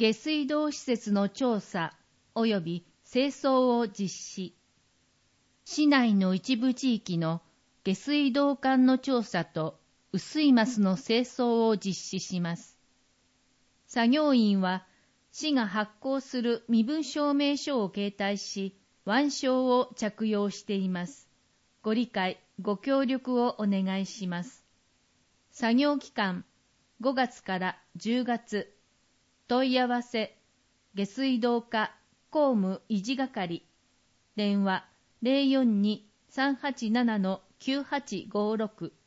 下水道施設の調査及び清掃を実施。市内の一部地域の下水道管の調査と雨水ますの清掃を実施します。作業員は市が発行する身分証明書を携帯し、腕章を着用しています。ご理解、ご協力をお願いします。作業期間5月から10月。問い合わせ下水道課公務維持係。電話 042-387-9856